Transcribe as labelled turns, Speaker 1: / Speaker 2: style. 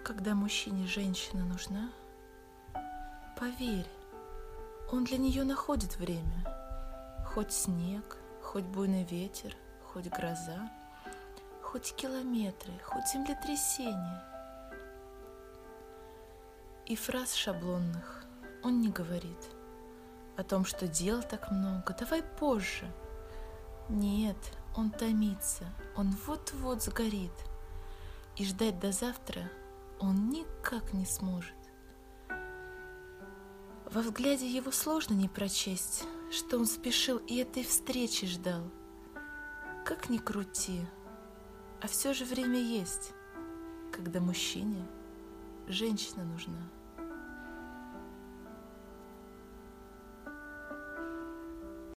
Speaker 1: Когда мужчине женщина нужна, поверь, он для нее находит время. Хоть снег, хоть буйный ветер, хоть гроза, хоть километры, хоть землетрясение. И фраз шаблонных он не говорит. О том, что дел так много, давай позже. Нет, он томится, он вот-вот сгорит. И ждать до завтра он никак не сможет. Во взгляде его сложно не прочесть, что он спешил и этой встречи ждал. Как ни крути, а все же время есть, когда мужчине женщина нужна.